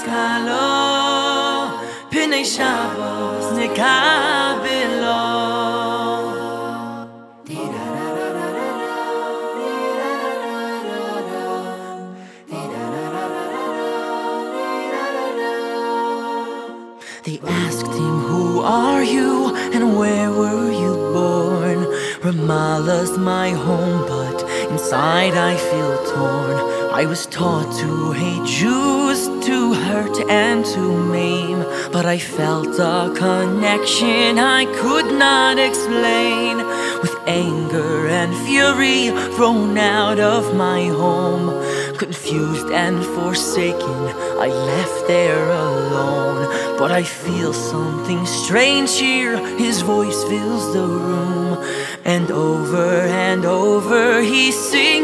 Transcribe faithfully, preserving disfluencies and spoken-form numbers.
kalo P'nei Shabbos nikabelo. They asked him, who are you and where were you born? Ramallah's my home, but inside I feel torn. I was taught to hate Jews, to hurt and to maim, but I felt a connection I could not explain. With anger and fury thrown out of my home, confused and forsaken, I left there alone. But I feel something strange here, his voice fills the room, and over and over he sings